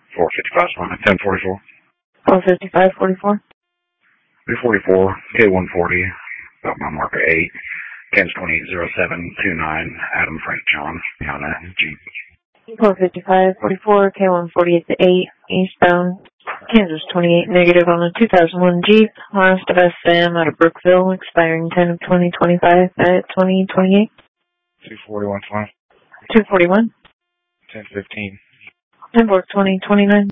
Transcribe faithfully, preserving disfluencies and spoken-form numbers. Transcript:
four fifty-five, one ten forty-four. four fifty-five forty-four. three forty-four, K one forty, about my marker eight. Kansas twenty-eight oh seven two nine, Adam Frank John, on a Jeep. four fifty-five forty-four, K one forty-eight to eight, eastbound, Kansas twenty-eight negative on a two thousand one Jeep, last of S Sam out of Brookville, expiring ten of twenty twenty-five at twenty twenty-eight. two forty-one, two forty-one. ten fifteen. Hamburg twenty twenty-nine.